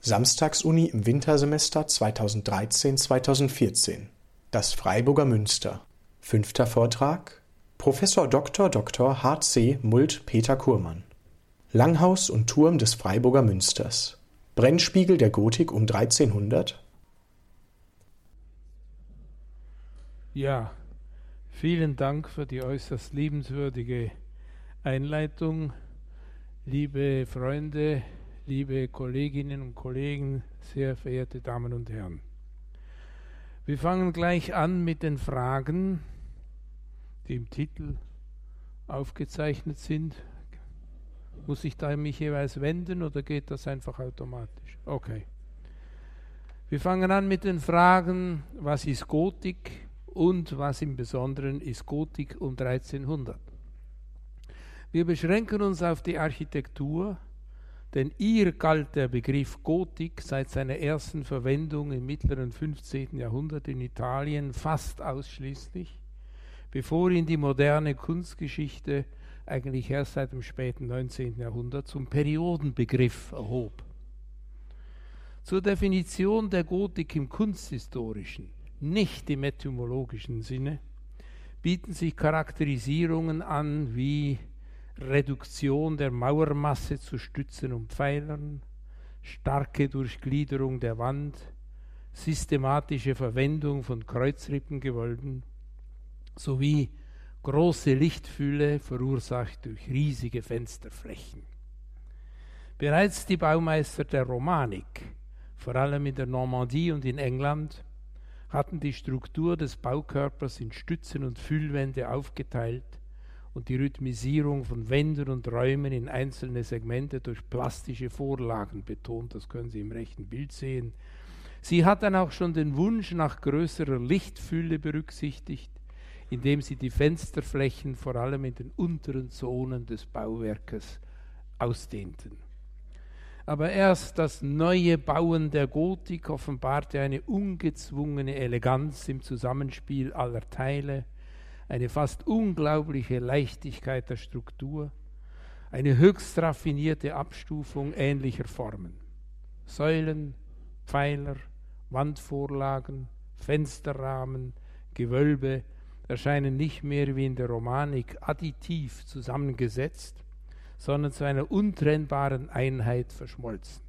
Samstagsuni im Wintersemester 2013/2014. Das Freiburger Münster. 5. Vortrag: Professor Dr. Dr. h.c. Mult-Peter Kurmann. Langhaus und Turm des Freiburger Münsters. Brennspiegel der Gotik um 1300. Ja, vielen Dank für die äußerst liebenswürdige Einleitung. Liebe Freunde, liebe Kolleginnen und Kollegen, sehr verehrte Damen und Herren. Wir fangen gleich an mit den Fragen, die im Titel aufgezeichnet sind. Muss ich da mich jeweils wenden oder geht das einfach automatisch? Okay. Wir fangen an mit den Fragen, was ist Gotik und was im Besonderen ist Gotik um 1300. Wir beschränken uns auf die Architektur, denn ihr galt der Begriff Gotik seit seiner ersten Verwendung im mittleren 15. Jahrhundert in Italien fast ausschließlich, bevor ihn die moderne Kunstgeschichte eigentlich erst seit dem späten 19. Jahrhundert zum Periodenbegriff erhob. Zur Definition der Gotik im kunsthistorischen, nicht im etymologischen Sinne, bieten sich Charakterisierungen an wie Reduktion der Mauermasse zu Stützen und Pfeilern, starke Durchgliederung der Wand, systematische Verwendung von Kreuzrippengewölben sowie große Lichtfülle verursacht durch riesige Fensterflächen. Bereits die Baumeister der Romanik, vor allem in der Normandie und in England, hatten die Struktur des Baukörpers in Stützen und Füllwände aufgeteilt und die Rhythmisierung von Wänden und Räumen in einzelne Segmente durch plastische Vorlagen betont. Das können Sie im rechten Bild sehen. Sie hatten auch schon den Wunsch nach größerer Lichtfülle berücksichtigt, indem sie die Fensterflächen vor allem in den unteren Zonen des Bauwerkes ausdehnten. Aber erst das neue Bauen der Gotik offenbarte eine ungezwungene Eleganz im Zusammenspiel aller Teile, eine fast unglaubliche Leichtigkeit der Struktur, eine höchst raffinierte Abstufung ähnlicher Formen. Säulen, Pfeiler, Wandvorlagen, Fensterrahmen, Gewölbe erscheinen nicht mehr wie in der Romanik additiv zusammengesetzt, sondern zu einer untrennbaren Einheit verschmolzen.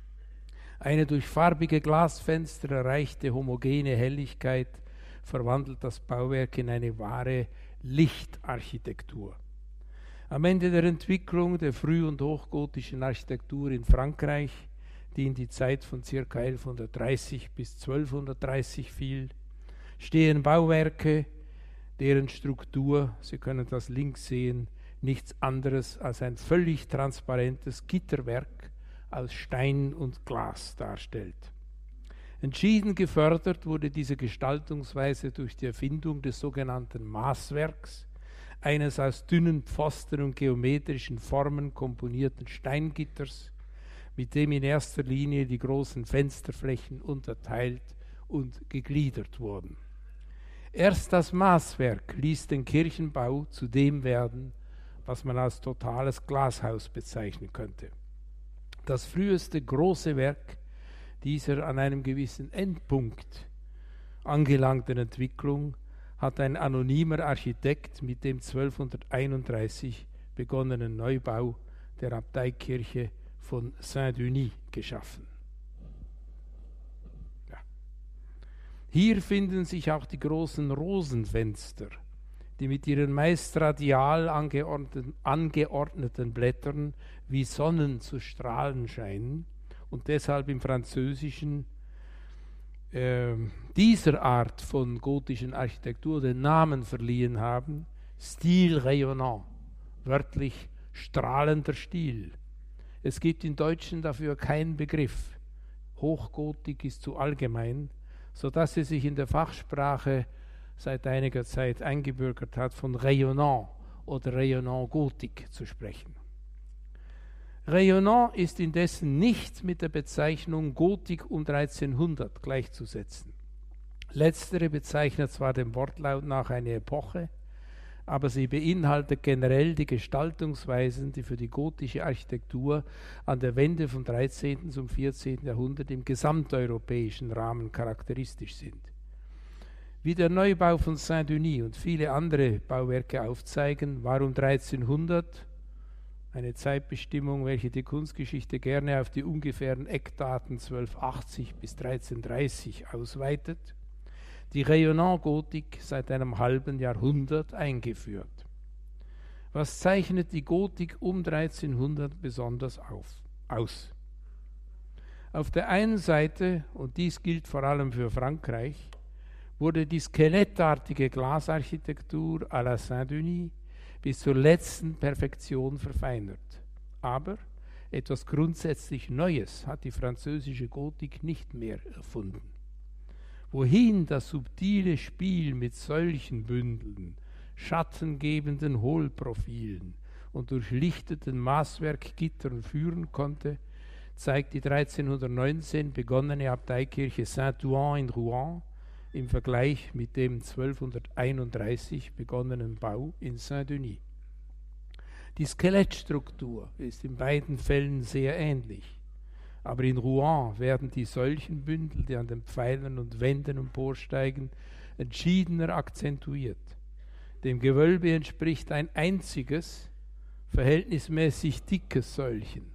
Eine durch farbige Glasfenster erreichte homogene Helligkeit verwandelt das Bauwerk in eine wahre Lichtarchitektur. Am Ende der Entwicklung der früh- und hochgotischen Architektur in Frankreich, die in die Zeit von ca. 1130 bis 1230 fiel, stehen Bauwerke, deren Struktur, Sie können das links sehen, nichts anderes als ein völlig transparentes Gitterwerk aus Stein und Glas darstellt. Entschieden gefördert wurde diese Gestaltungsweise durch die Erfindung des sogenannten Maßwerks, eines aus dünnen Pfosten und geometrischen Formen komponierten Steingitters, mit dem in erster Linie die großen Fensterflächen unterteilt und gegliedert wurden. Erst das Maßwerk ließ den Kirchenbau zu dem werden, was man als totales Glashaus bezeichnen könnte. Das früheste große Werk dieser an einem gewissen Endpunkt angelangten Entwicklung hat ein anonymer Architekt mit dem 1231 begonnenen Neubau der Abteikirche von Saint-Denis geschaffen. Ja. Hier finden sich auch die großen Rosenfenster, die mit ihren meist radial angeordneten Blättern wie Sonnen zu strahlen scheinen und deshalb im Französischen dieser Art von gotischen Architektur den Namen verliehen haben, Style rayonnant, wörtlich strahlender Stil. Es gibt im Deutschen dafür keinen Begriff. Hochgotik ist zu allgemein, sodass sie sich in der Fachsprache seit einiger Zeit eingebürgert hat, von rayonnant oder rayonnant Gotik zu sprechen. Rayonnant ist indessen nicht mit der Bezeichnung Gotik um 1300 gleichzusetzen. Letztere bezeichnet zwar dem Wortlaut nach eine Epoche, aber sie beinhaltet generell die Gestaltungsweisen, die für die gotische Architektur an der Wende vom 13. zum 14. Jahrhundert im gesamteuropäischen Rahmen charakteristisch sind. Wie der Neubau von Saint-Denis und viele andere Bauwerke aufzeigen, war um 1300, eine Zeitbestimmung, welche die Kunstgeschichte gerne auf die ungefähren Eckdaten 1280 bis 1330 ausweitet, die Rayonnant-Gotik seit einem halben Jahrhundert eingeführt. Was zeichnet die Gotik um 1300 besonders aus? Auf der einen Seite, und dies gilt vor allem für Frankreich, wurde die skelettartige Glasarchitektur à la Saint-Denis bis zur letzten Perfektion verfeinert. Aber etwas grundsätzlich Neues hat die französische Gotik nicht mehr erfunden. Wohin das subtile Spiel mit Säulchenbündeln, schattengebenden Hohlprofilen und durchlichteten Maßwerkgittern führen konnte, zeigt die 1319 begonnene Abteikirche Saint-Ouen in Rouen im Vergleich mit dem 1231 begonnenen Bau in Saint-Denis. Die Skelettstruktur ist in beiden Fällen sehr ähnlich, aber in Rouen werden die Säulchenbündel, die an den Pfeilern und Wänden emporsteigen, entschiedener akzentuiert. Dem Gewölbe entspricht ein einziges, verhältnismäßig dickes Säulchen,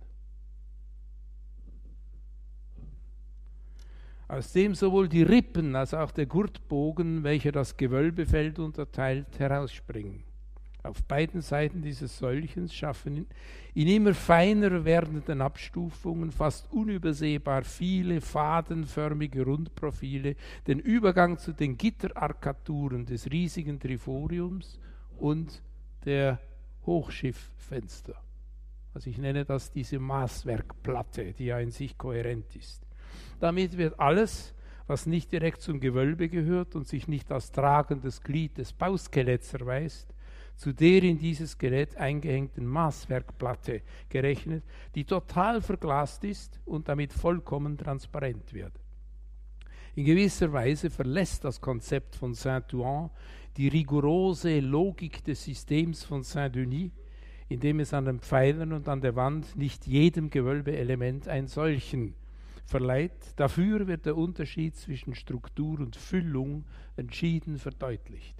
aus dem sowohl die Rippen als auch der Gurtbogen, welcher das Gewölbefeld unterteilt, herausspringen. Auf beiden Seiten dieses Säulchens schaffen in immer feiner werdenden Abstufungen fast unübersehbar viele fadenförmige Rundprofile den Übergang zu den Gitterarkaturen des riesigen Triforiums und der Hochschifffenster. Also ich nenne das diese Maßwerkplatte, die ja in sich kohärent ist. Damit wird alles, was nicht direkt zum Gewölbe gehört und sich nicht als tragendes Glied des Bauskeletts erweist, zu der in dieses Skelett eingehängten Maßwerkplatte gerechnet, die total verglast ist und damit vollkommen transparent wird. In gewisser Weise verlässt das Konzept von Saint-Ouen die rigorose Logik des Systems von Saint-Denis, indem es an den Pfeilern und an der Wand nicht jedem Gewölbeelement ein Säulchen verleiht. Dafür wird der Unterschied zwischen Struktur und Füllung entschieden verdeutlicht.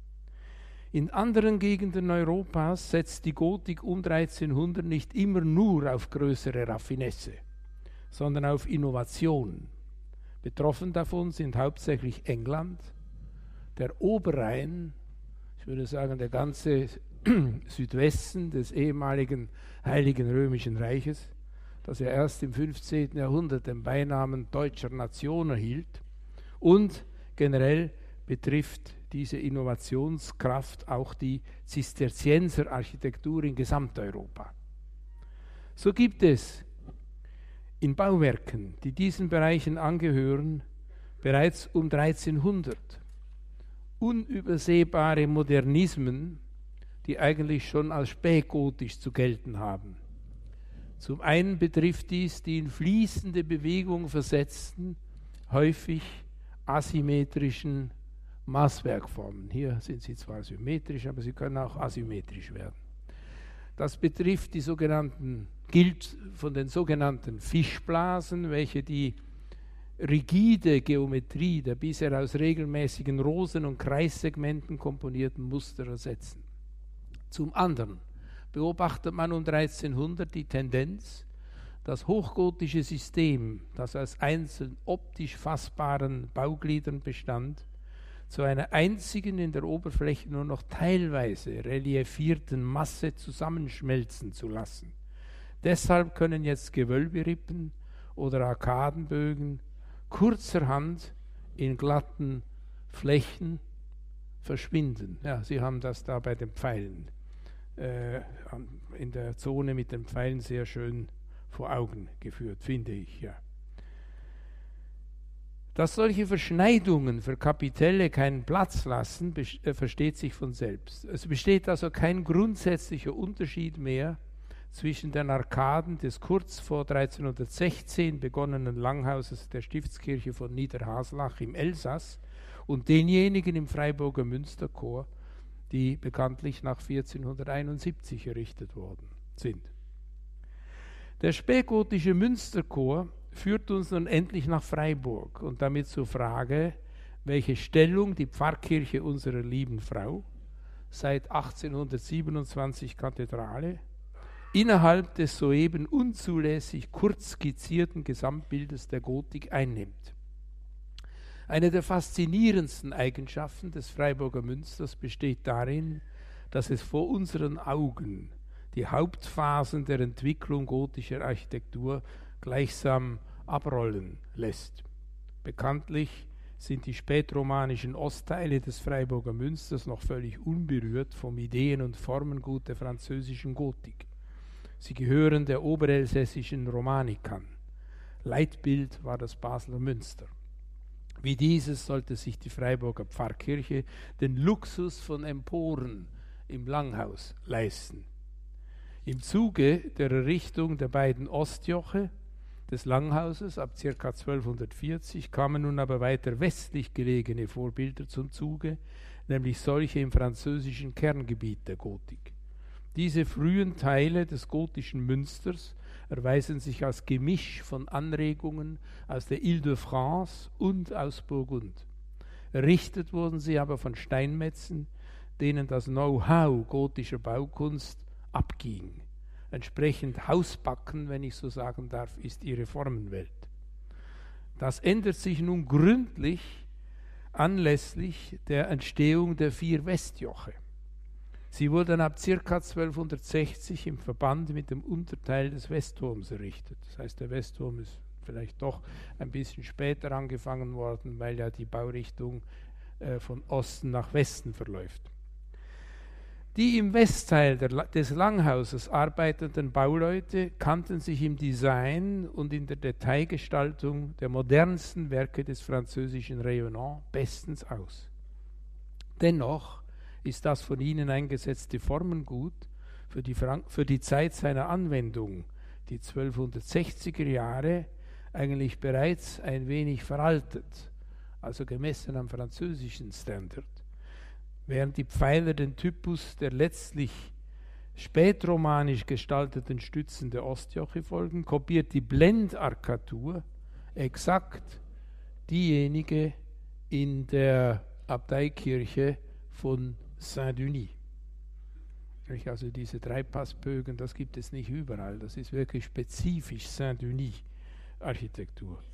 In anderen Gegenden Europas setzt die Gotik um 1300 nicht immer nur auf größere Raffinesse, sondern auf Innovation. Betroffen davon sind hauptsächlich England, der Oberrhein, ich würde sagen der ganze Südwesten des ehemaligen Heiligen Römischen Reiches, das ja erst im 15. Jahrhundert den Beinamen deutscher Nation erhielt, und generell betrifft diese Innovationskraft auch die Zisterzienserarchitektur in Gesamteuropa. So gibt es in Bauwerken, die diesen Bereichen angehören, bereits um 1300 unübersehbare Modernismen, die eigentlich schon als spätgotisch zu gelten haben. Zum einen betrifft dies die in fließende Bewegung versetzten, häufig asymmetrischen Maßwerkformen. Hier sind sie zwar symmetrisch, aber sie können auch asymmetrisch werden. Das betrifft die gilt von den sogenannten Fischblasen, welche die rigide Geometrie der bisher aus regelmäßigen Rosen- und Kreissegmenten komponierten Muster ersetzen. Zum anderen beobachtet man um 1300 die Tendenz, das hochgotische System, das aus einzeln optisch fassbaren Baugliedern bestand, zu einer einzigen in der Oberfläche nur noch teilweise reliefierten Masse zusammenschmelzen zu lassen. Deshalb können jetzt Gewölberippen oder Arkadenbögen kurzerhand in glatten Flächen verschwinden. Ja, Sie haben das da bei den Pfeilen in der Zone mit den Pfeilen sehr schön vor Augen geführt, finde ich. Ja. Dass solche Verschneidungen für Kapitelle keinen Platz lassen, versteht sich von selbst. Es besteht also kein grundsätzlicher Unterschied mehr zwischen den Arkaden des kurz vor 1316 begonnenen Langhauses der Stiftskirche von Niederhaslach im Elsass und denjenigen im Freiburger Münsterchor, die bekanntlich nach 1471 errichtet worden sind. Der spätgotische Münsterchor führt uns nun endlich nach Freiburg und damit zur Frage, welche Stellung die Pfarrkirche unserer lieben Frau, seit 1827 Kathedrale, innerhalb des soeben unzulässig kurz skizzierten Gesamtbildes der Gotik einnimmt. Eine der faszinierendsten Eigenschaften des Freiburger Münsters besteht darin, dass es vor unseren Augen die Hauptphasen der Entwicklung gotischer Architektur gleichsam abrollen lässt. Bekanntlich sind die spätromanischen Ostteile des Freiburger Münsters noch völlig unberührt vom Ideen- und Formengut der französischen Gotik. Sie gehören der oberelsässischen Romanik an. Leitbild war das Basler Münster. Wie dieses sollte sich die Freiburger Pfarrkirche den Luxus von Emporen im Langhaus leisten. Im Zuge der Errichtung der beiden Ostjoche des Langhauses ab ca. 1240 kamen nun aber weiter westlich gelegene Vorbilder zum Zuge, nämlich solche im französischen Kerngebiet der Gotik. Diese frühen Teile des gotischen Münsters erweisen sich als Gemisch von Anregungen aus der Ile-de-France und aus Burgund. Errichtet wurden sie aber von Steinmetzen, denen das Know-how gotischer Baukunst abging. Entsprechend hausbacken, wenn ich so sagen darf, ist ihre Formenwelt. Das ändert sich nun gründlich anlässlich der Entstehung der 4 Westjoche. Sie wurden ab ca. 1260 im Verband mit dem Unterteil des Westturms errichtet. Das heißt, der Westturm ist vielleicht doch ein bisschen später angefangen worden, weil ja die Baurichtung von Osten nach Westen verläuft. Die im Westteil des Langhauses arbeitenden Bauleute kannten sich im Design und in der Detailgestaltung der modernsten Werke des französischen Rayonnant bestens aus. Dennoch ist das von ihnen eingesetzte Formengut für die Zeit seiner Anwendung, die 1260er Jahre, eigentlich bereits ein wenig veraltet, also gemessen am französischen Standard. Während die Pfeiler den Typus der letztlich spätromanisch gestalteten Stützen der Ostjoche folgen, kopiert die Blendarkatur exakt diejenige in der Abteikirche von Saint-Denis. Also diese Dreipassbögen, das gibt es nicht überall. Das ist wirklich spezifisch Saint-Denis-Architektur.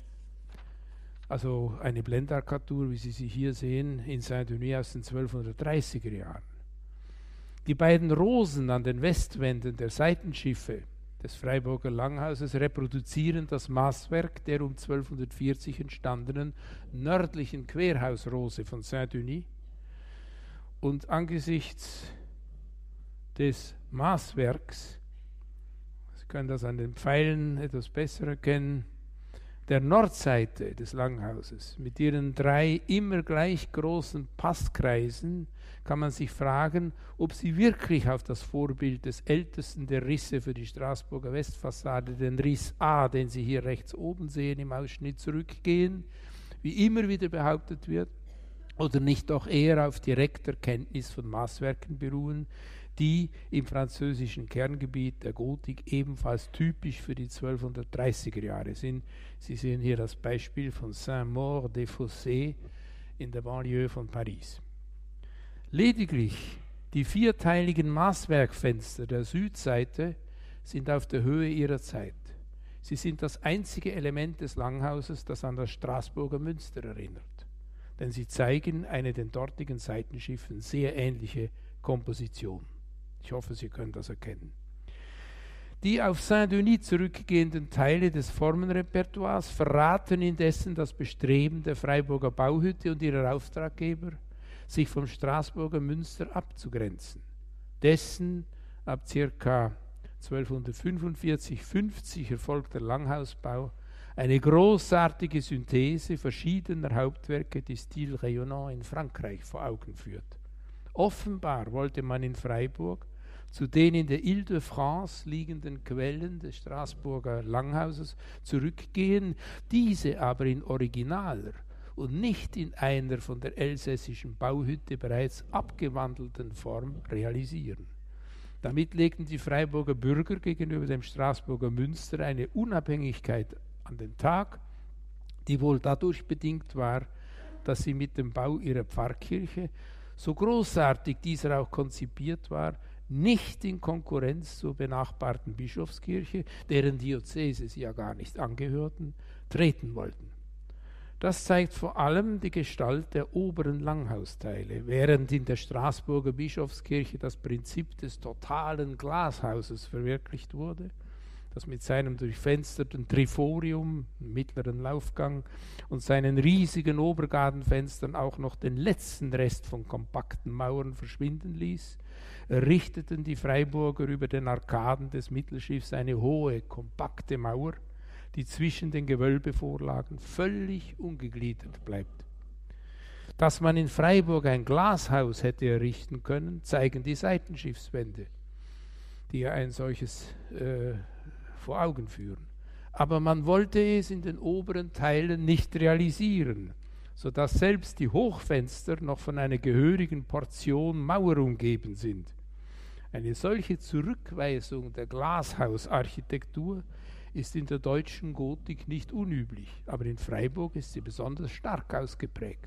Also eine Blendarkatur, wie Sie sie hier sehen, in Saint-Denis aus den 1230er Jahren. Die beiden Rosen an den Westwänden der Seitenschiffe des Freiburger Langhauses reproduzieren das Maßwerk der um 1240 entstandenen nördlichen Querhausrose von Saint-Denis. Und angesichts des Maßwerks, Sie können das an den Pfeilen etwas besser erkennen, der Nordseite des Langhauses mit ihren 3 immer gleich großen Passkreisen kann man sich fragen, ob sie wirklich auf das Vorbild des ältesten der Risse für die Straßburger Westfassade, den Riss A, den Sie hier rechts oben sehen im Ausschnitt, zurückgehen, wie immer wieder behauptet wird, oder nicht doch eher auf direkter Kenntnis von Maßwerken beruhen, die im französischen Kerngebiet der Gotik ebenfalls typisch für die 1230er Jahre sind. Sie sehen hier das Beispiel von Saint-Maur-des-Fossés in der Banlieue von Paris. Lediglich die 4-teiligen Maßwerkfenster der Südseite sind auf der Höhe ihrer Zeit. Sie sind das einzige Element des Langhauses, das an das Straßburger Münster erinnert. Denn sie zeigen eine den dortigen Seitenschiffen sehr ähnliche Komposition. Ich hoffe, Sie können das erkennen. Die auf Saint-Denis zurückgehenden Teile des Formenrepertoires verraten indessen das Bestreben der Freiburger Bauhütte und ihrer Auftraggeber, sich vom Straßburger Münster abzugrenzen. Dessen ab ca. 1245-50 erfolgter Langhausbau eine großartige Synthese verschiedener Hauptwerke des Style Rayonnant in Frankreich vor Augen führt. Offenbar wollte man in Freiburg zu den in der Ile-de-France liegenden Quellen des Straßburger Langhauses zurückgehen, diese aber in originaler und nicht in einer von der elsässischen Bauhütte bereits abgewandelten Form realisieren. Damit legten die Freiburger Bürger gegenüber dem Straßburger Münster eine Unabhängigkeit an den Tag, die wohl dadurch bedingt war, dass sie mit dem Bau ihrer Pfarrkirche, so großartig dieser auch konzipiert war, nicht in Konkurrenz zur benachbarten Bischofskirche, deren Diözese sie ja gar nicht angehörten, treten wollten. Das zeigt vor allem die Gestalt der oberen Langhausteile, während in der Straßburger Bischofskirche das Prinzip des totalen Glashauses verwirklicht wurde, das mit seinem durchfensterten Triforium, mittleren Laufgang und seinen riesigen Obergadenfenstern auch noch den letzten Rest von kompakten Mauern verschwinden ließ, errichteten die Freiburger über den Arkaden des Mittelschiffs eine hohe, kompakte Mauer, die zwischen den Gewölbevorlagen völlig ungegliedert bleibt. Dass man in Freiburg ein Glashaus hätte errichten können, zeigen die Seitenschiffswände, die ja ein solches vor Augen führen. Aber man wollte es in den oberen Teilen nicht realisieren, sodass selbst die Hochfenster noch von einer gehörigen Portion Mauer umgeben sind. Eine solche Zurückweisung der Glashausarchitektur ist in der deutschen Gotik nicht unüblich, aber in Freiburg ist sie besonders stark ausgeprägt.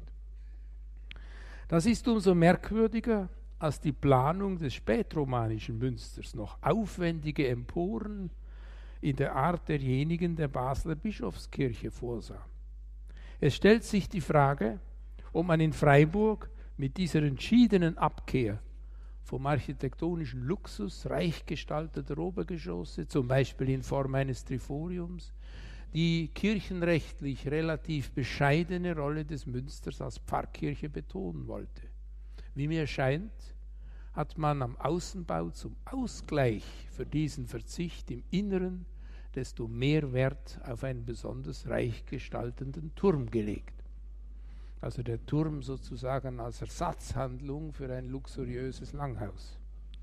Das ist umso merkwürdiger, als die Planung des spätromanischen Münsters noch aufwendige Emporen in der Art derjenigen der Basler Bischofskirche vorsah. Es stellt sich die Frage, ob man in Freiburg mit dieser entschiedenen Abkehr vom architektonischen Luxus reich gestalteter Obergeschosse, zum Beispiel in Form eines Triforiums, die kirchenrechtlich relativ bescheidene Rolle des Münsters als Pfarrkirche betonen wollte. Wie mir scheint, hat man am Außenbau zum Ausgleich für diesen Verzicht im Inneren desto mehr Wert auf einen besonders reich gestaltenden Turm gelegt. Also der Turm sozusagen als Ersatzhandlung für ein luxuriöses Langhaus.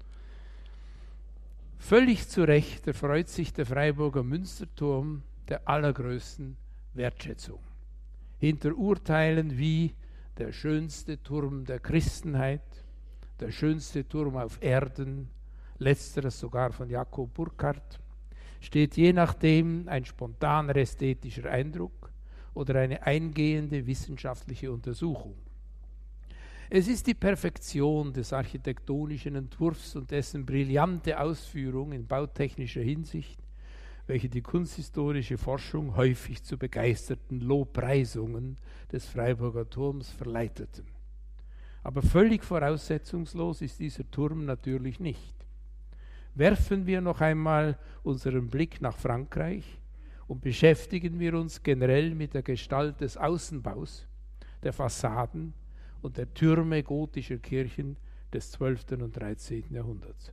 Völlig zu Recht erfreut sich der Freiburger Münsterturm der allergrößten Wertschätzung. Hinter Urteilen wie der schönste Turm der Christenheit, der schönste Turm auf Erden, letzteres sogar von Jakob Burckhardt, steht je nachdem ein spontaner ästhetischer Eindruck oder eine eingehende wissenschaftliche Untersuchung. Es ist die Perfektion des architektonischen Entwurfs und dessen brillante Ausführung in bautechnischer Hinsicht, welche die kunsthistorische Forschung häufig zu begeisterten Lobpreisungen des Freiburger Turms verleiteten. Aber völlig voraussetzungslos ist dieser Turm natürlich nicht. Werfen wir noch einmal unseren Blick nach Frankreich und beschäftigen wir uns generell mit der Gestalt des Außenbaus, der Fassaden und der Türme gotischer Kirchen des 12. und 13. Jahrhunderts.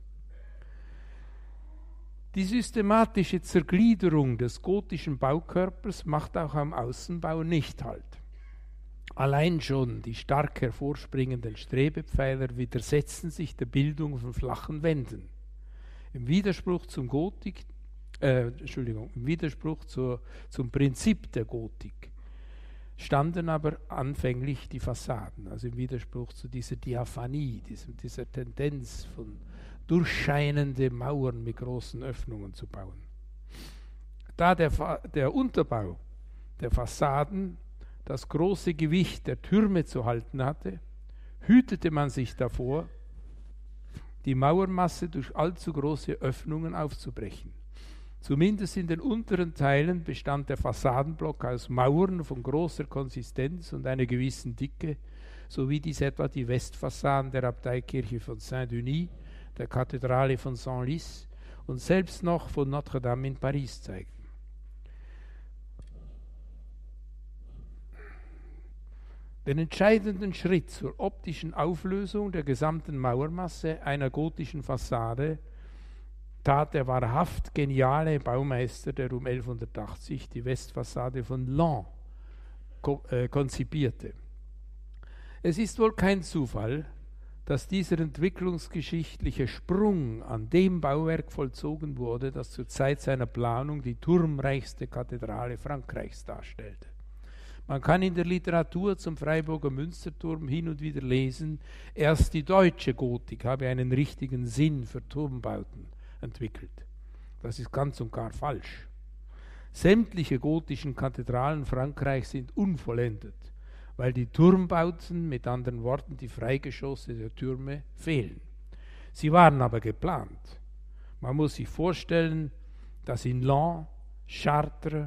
Die systematische Zergliederung des gotischen Baukörpers macht auch am Außenbau nicht Halt. Allein schon die stark hervorspringenden Strebepfeiler widersetzen sich der Bildung von flachen Wänden. Im Widerspruch zum zum Prinzip der Gotik standen aber anfänglich die Fassaden, also im Widerspruch zu dieser Diaphanie, dieser Tendenz von durchscheinende Mauern mit großen Öffnungen zu bauen. Da der Unterbau der Fassaden das große Gewicht der Türme zu halten hatte, hütete man sich davor, die Mauermasse durch allzu große Öffnungen aufzubrechen. Zumindest in den unteren Teilen bestand der Fassadenblock aus Mauern von großer Konsistenz und einer gewissen Dicke, so wie dies etwa die Westfassaden der Abteikirche von Saint-Denis, der Kathedrale von Senlis und selbst noch von Notre-Dame in Paris zeigten. Den entscheidenden Schritt zur optischen Auflösung der gesamten Mauermasse einer gotischen Fassade tat der wahrhaft geniale Baumeister, der um 1180 die Westfassade von Laon konzipierte. Es ist wohl kein Zufall, dass dieser entwicklungsgeschichtliche Sprung an dem Bauwerk vollzogen wurde, das zur Zeit seiner Planung die turmreichste Kathedrale Frankreichs darstellte. Man kann in der Literatur zum Freiburger Münsterturm hin und wieder lesen, erst die deutsche Gotik habe einen richtigen Sinn für Turmbauten entwickelt. Das ist ganz und gar falsch. Sämtliche gotischen Kathedralen Frankreichs sind unvollendet, weil die Turmbauten, mit anderen Worten die Freigeschosse der Türme, fehlen. Sie waren aber geplant. Man muss sich vorstellen, dass in Laon, Chartres,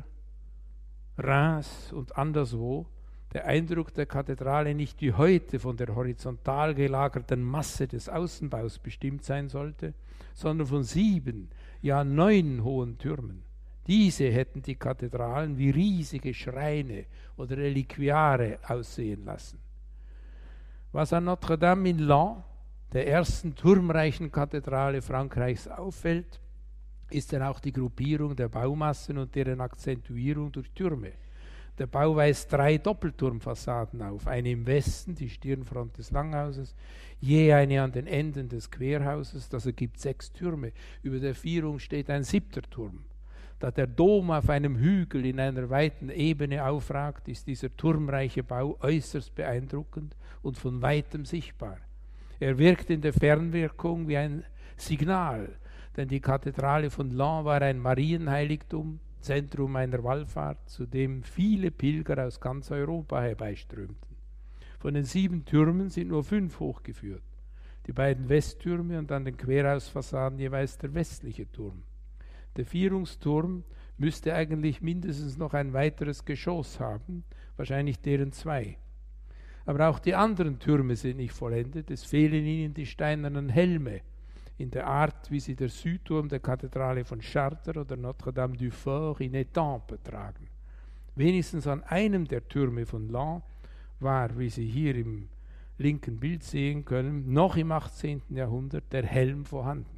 Reims und anderswo der Eindruck der Kathedrale nicht wie heute von der horizontal gelagerten Masse des Außenbaus bestimmt sein sollte, sondern von 7, ja 9 hohen Türmen. Diese hätten die Kathedralen wie riesige Schreine oder Reliquiare aussehen lassen. Was an Notre-Dame in Laon, der ersten turmreichen Kathedrale Frankreichs, auffällt, ist dann auch die Gruppierung der Baumassen und deren Akzentuierung durch Türme. Der Bau weist 3 Doppelturmfassaden auf, eine im Westen, die Stirnfront des Langhauses, je eine an den Enden des Querhauses, das ergibt 6 Türme. Über der Vierung steht ein 7. Turm. Da der Dom auf einem Hügel in einer weiten Ebene aufragt, ist dieser turmreiche Bau äußerst beeindruckend und von weitem sichtbar. Er wirkt in der Fernwirkung wie ein Signal, denn die Kathedrale von Laon war ein Marienheiligtum, Zentrum einer Wallfahrt, zu dem viele Pilger aus ganz Europa herbeiströmten. Von den 7 Türmen sind nur 5 hochgeführt. Die beiden Westtürme und an den Querhausfassaden jeweils der westliche Turm. Der Vierungsturm müsste eigentlich mindestens noch ein weiteres Geschoss haben, wahrscheinlich deren 2. Aber auch die anderen Türme sind nicht vollendet, es fehlen ihnen die steinernen Helme, in der Art, wie sie der Südturm der Kathedrale von Chartres oder Notre-Dame du Fort in Étampes tragen. Wenigstens an einem der Türme von Laon war, wie Sie hier im linken Bild sehen können, noch im 18. Jahrhundert der Helm vorhanden.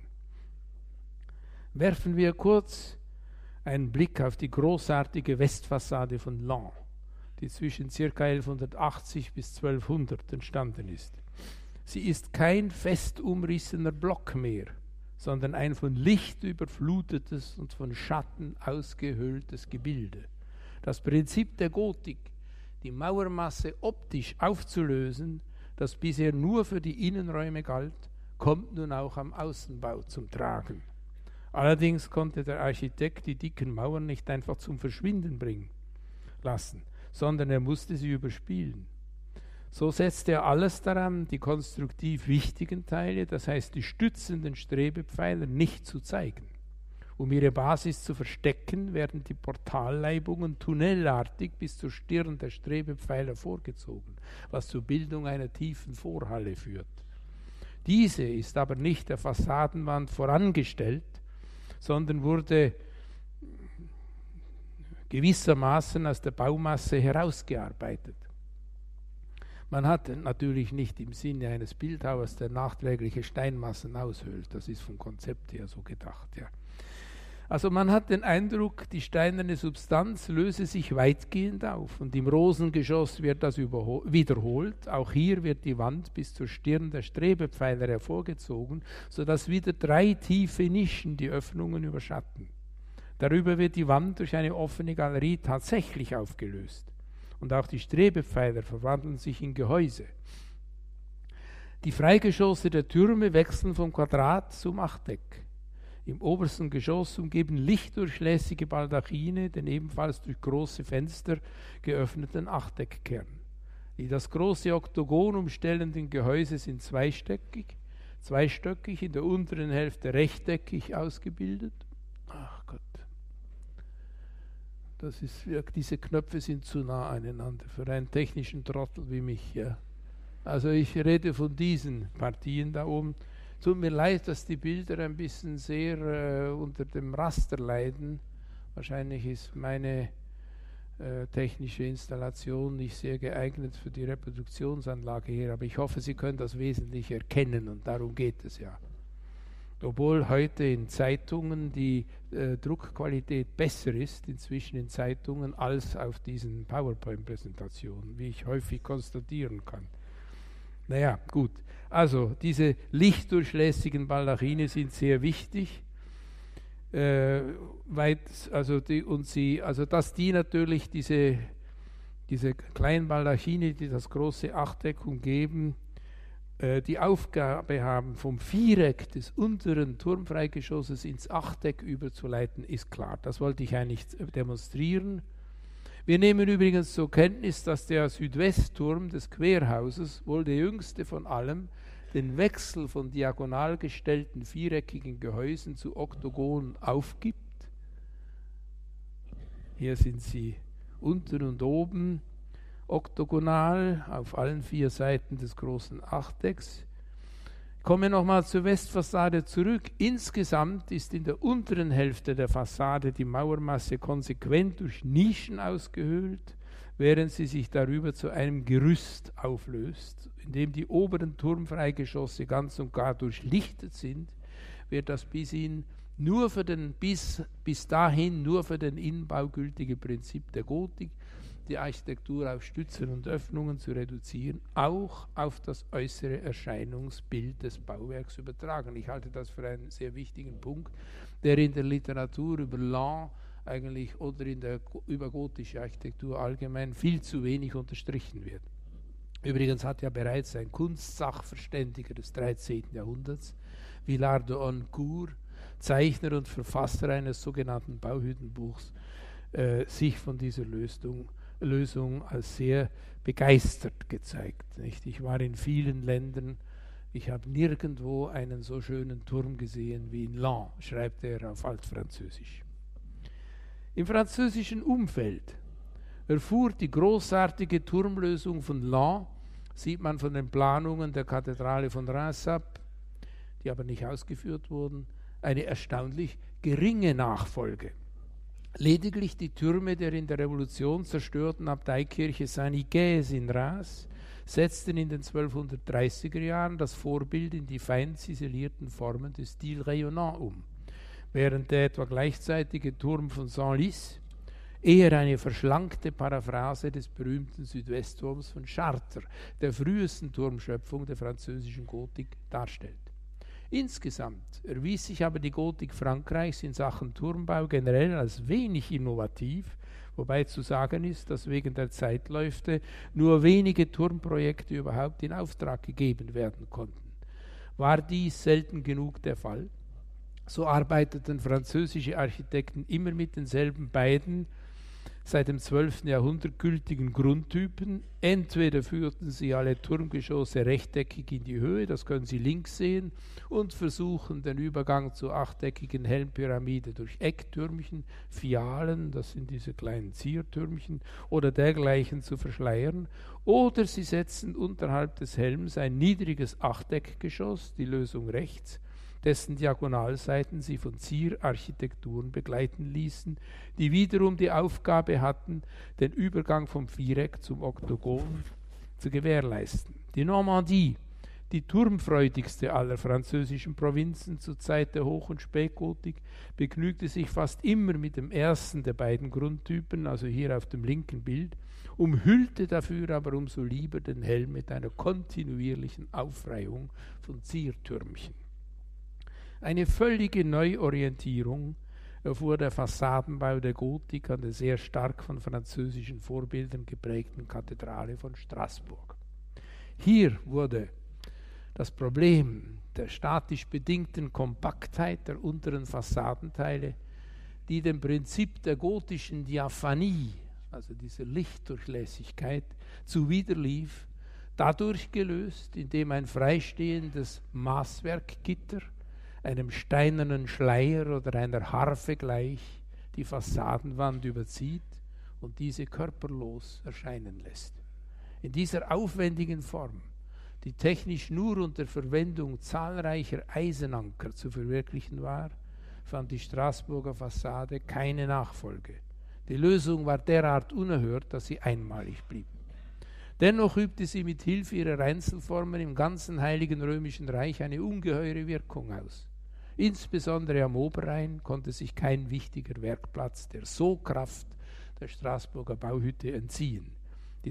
Werfen wir kurz einen Blick auf die großartige Westfassade von Laon, die zwischen ca. 1180 bis 1200 entstanden ist. Sie ist kein fest umrissener Block mehr, sondern ein von Licht überflutetes und von Schatten ausgehöhltes Gebilde. Das Prinzip der Gotik, die Mauermasse optisch aufzulösen, das bisher nur für die Innenräume galt, kommt nun auch am Außenbau zum Tragen. Allerdings konnte der Architekt die dicken Mauern nicht einfach zum Verschwinden bringen lassen, sondern er musste sie überspielen. So setzte er alles daran, die konstruktiv wichtigen Teile, das heißt die stützenden Strebepfeiler, nicht zu zeigen. Um ihre Basis zu verstecken, werden die Portalleibungen tunnelartig bis zur Stirn der Strebepfeiler vorgezogen, was zur Bildung einer tiefen Vorhalle führt. Diese ist aber nicht der Fassadenwand vorangestellt, sondern wurde gewissermaßen aus der Baumasse herausgearbeitet. Man hat natürlich nicht im Sinne eines Bildhauers, der nachträgliche Steinmassen aushöhlt. Das ist vom Konzept her so gedacht. Ja. Also man hat den Eindruck, die steinerne Substanz löse sich weitgehend auf. Und im Rosengeschoss wird das wiederholt. Auch hier wird die Wand bis zur Stirn der Strebepfeiler hervorgezogen, sodass wieder 3 tiefe Nischen die Öffnungen überschatten. Darüber wird die Wand durch eine offene Galerie tatsächlich aufgelöst. Und auch die Strebepfeiler verwandeln sich in Gehäuse. Die Freigeschosse der Türme wechseln vom Quadrat zum Achteck. Im obersten Geschoss umgeben lichtdurchlässige Baldachine den ebenfalls durch große Fenster geöffneten Achteckkern. Die das große Oktogon umstellenden Gehäuse sind zweistöckig, in der unteren Hälfte rechteckig ausgebildet. Ach Gott. Diese Knöpfe sind zu nah aneinander für einen technischen Trottel wie mich. Ja. Also ich rede von diesen Partien da oben. Tut mir leid, dass die Bilder ein bisschen sehr unter dem Raster leiden. Wahrscheinlich ist meine technische Installation nicht sehr geeignet für die Reproduktionsanlage hier, aber ich hoffe, Sie können das wesentlich erkennen und darum geht es ja. Obwohl heute in Zeitungen die Druckqualität besser ist, inzwischen in Zeitungen, als auf diesen PowerPoint-Präsentationen, wie ich häufig konstatieren kann. Naja, gut. Also, diese lichtdurchlässigen Baldachine sind sehr wichtig, dass die natürlich diese diese kleinen Baldachine, die das große Achteck umgeben, die Aufgabe haben, vom Viereck des unteren Turmfreigeschosses ins Achteck überzuleiten, ist klar. Das wollte ich eigentlich demonstrieren. Wir nehmen übrigens zur Kenntnis, dass der Südwestturm des Querhauses, wohl der jüngste von allem, den Wechsel von diagonal gestellten viereckigen Gehäusen zu Oktogonen aufgibt. Hier sind sie unten und oben oktogonal auf allen 4 Seiten des großen Achtecks. Ich komme nochmal zur Westfassade zurück. Insgesamt ist in der unteren Hälfte der Fassade die Mauermasse konsequent durch Nischen ausgehöhlt, während sie sich darüber zu einem Gerüst auflöst. Indem die oberen Turmfreigeschosse ganz und gar durchlichtet sind, wird das bis dahin nur für den Innenbau gültige Prinzip der Gotik, die Architektur auf Stützen und Öffnungen zu reduzieren, auch auf das äußere Erscheinungsbild des Bauwerks übertragen. Ich halte das für einen sehr wichtigen Punkt, der in der Literatur über Laon eigentlich oder über gotische Architektur allgemein viel zu wenig unterstrichen wird. Übrigens hat ja bereits ein Kunstsachverständiger des 13. Jahrhunderts, Villard de Honnecourt, Zeichner und Verfasser eines sogenannten Bauhüttenbuchs, sich von dieser Lösung als sehr begeistert gezeigt. Nicht? Ich war in vielen Ländern, ich habe nirgendwo einen so schönen Turm gesehen wie in Laon, schreibt er auf Altfranzösisch. Im französischen Umfeld erfuhr die großartige Turmlösung von Laon, sieht man von den Planungen der Kathedrale von Reims ab, die aber nicht ausgeführt wurden, eine erstaunlich geringe Nachfolge. Lediglich die Türme der in der Revolution zerstörten Abteikirche Saint-Nicaise in Reims setzten in den 1230er Jahren das Vorbild in die fein ziselierten Formen des Style rayonnant um, während der etwa gleichzeitige Turm von Senlis eher eine verschlankte Paraphrase des berühmten Südwestturms von Chartres, der frühesten Turmschöpfung der französischen Gotik, darstellt. Insgesamt erwies sich aber die Gotik Frankreichs in Sachen Turmbau generell als wenig innovativ, wobei zu sagen ist, dass wegen der Zeitläufe nur wenige Turmprojekte überhaupt in Auftrag gegeben werden konnten. War dies selten genug der Fall, so arbeiteten französische Architekten immer mit denselben beiden seit dem 12. Jahrhundert gültigen Grundtypen. Entweder führten sie alle Turmgeschosse rechteckig in die Höhe, das können Sie links sehen, und versuchen den Übergang zur achteckigen Helmpyramide durch Ecktürmchen, Fialen, das sind diese kleinen Ziertürmchen, oder dergleichen zu verschleiern, oder sie setzen unterhalb des Helms ein niedriges Achteckgeschoss, die Lösung rechts, dessen Diagonalseiten sie von Zierarchitekturen begleiten ließen, die wiederum die Aufgabe hatten, den Übergang vom Viereck zum Oktogon zu gewährleisten. Die Normandie, die turmfreudigste aller französischen Provinzen zur Zeit der Hoch- und Spätgotik, begnügte sich fast immer mit dem ersten der beiden Grundtypen, also hier auf dem linken Bild, umhüllte dafür aber umso lieber den Helm mit einer kontinuierlichen Aufreihung von Ziertürmchen. Eine völlige Neuorientierung erfuhr der Fassadenbau der Gotik an der sehr stark von französischen Vorbildern geprägten Kathedrale von Straßburg. Hier wurde das Problem der statisch bedingten Kompaktheit der unteren Fassadenteile, die dem Prinzip der gotischen Diaphanie, also dieser Lichtdurchlässigkeit, zuwiderlief, dadurch gelöst, indem ein freistehendes Maßwerkgitter einem steinernen Schleier oder einer Harfe gleich die Fassadenwand überzieht und diese körperlos erscheinen lässt. In dieser aufwendigen Form, die technisch nur unter Verwendung zahlreicher Eisenanker zu verwirklichen war, fand die Straßburger Fassade keine Nachfolge. Die Lösung war derart unerhört, dass sie einmalig blieb. Dennoch übte sie mit Hilfe ihrer Einzelformen im ganzen Heiligen Römischen Reich eine ungeheure Wirkung aus. Insbesondere am Oberrhein konnte sich kein wichtiger Werkplatz der Sogkraft der Straßburger Bauhütte entziehen, die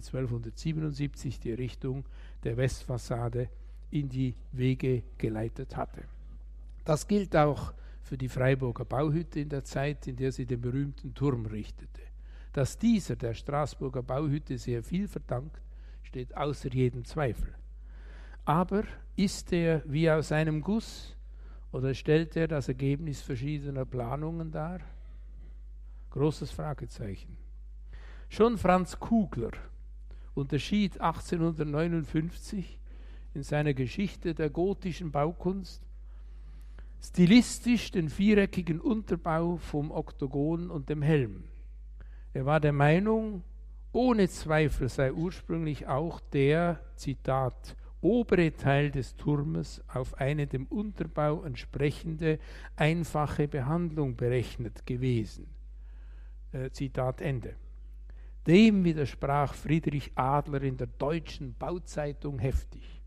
1277 die Richtung der Westfassade in die Wege geleitet hatte. Das gilt auch für die Freiburger Bauhütte in der Zeit, in der sie den berühmten Turm richtete. Dass dieser der Straßburger Bauhütte sehr viel verdankt, steht außer jedem Zweifel. Aber ist er wie aus einem Guss oder stellt er das Ergebnis verschiedener Planungen dar? Großes Fragezeichen. Schon Franz Kugler unterschied 1859 in seiner Geschichte der gotischen Baukunst stilistisch den viereckigen Unterbau vom Oktogon und dem Helm. Er war der Meinung, ohne Zweifel sei ursprünglich auch der, Zitat, obere Teil des Turmes auf eine dem Unterbau entsprechende einfache Behandlung berechnet gewesen. Zitat Ende. Dem widersprach Friedrich Adler in der Deutschen Bauzeitung heftig.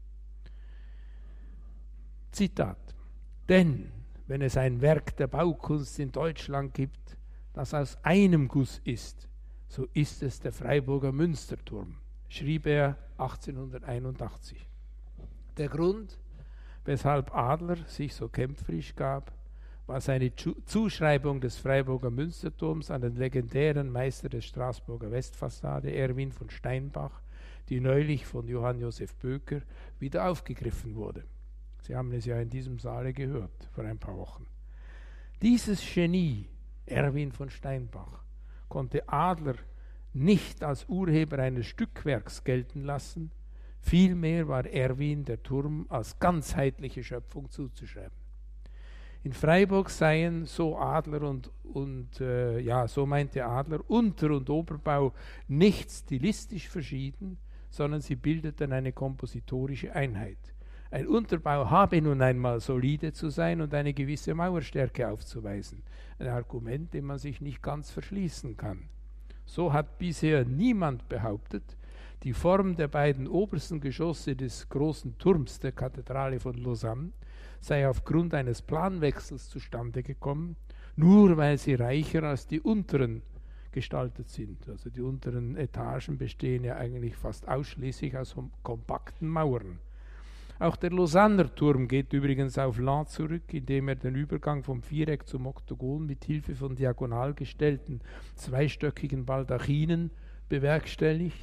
Zitat: Denn wenn es ein Werk der Baukunst in Deutschland gibt, das aus einem Guss ist, so ist es der Freiburger Münsterturm, schrieb er 1881. Der Grund, weshalb Adler sich so kämpferisch gab, war seine Zuschreibung des Freiburger Münsterturms an den legendären Meister der Straßburger Westfassade, Erwin von Steinbach, die neulich von Johann Josef Böker wieder aufgegriffen wurde. Sie haben es ja in diesem Saale gehört, vor ein paar Wochen. Dieses Genie, Erwin von Steinbach, konnte Adler nicht als Urheber eines Stückwerks gelten lassen, vielmehr war Erwin der Turm als ganzheitliche Schöpfung zuzuschreiben. In Freiburg seien, so Adler so meinte Adler, Unter- und Oberbau nicht stilistisch verschieden, sondern sie bildeten eine kompositorische Einheit. Ein Unterbau habe nun einmal solide zu sein und eine gewisse Mauerstärke aufzuweisen. Ein Argument, dem man sich nicht ganz verschließen kann. So hat bisher niemand behauptet, die Form der beiden obersten Geschosse des großen Turms der Kathedrale von Lausanne sei aufgrund eines Planwechsels zustande gekommen, nur weil sie reicher als die unteren gestaltet sind. Also die unteren Etagen bestehen ja eigentlich fast ausschließlich aus kompakten Mauern. Auch der Lausanner Turm geht übrigens auf Laon zurück, indem er den Übergang vom Viereck zum Oktogon mit Hilfe von diagonal gestellten zweistöckigen Baldachinen bewerkstelligt.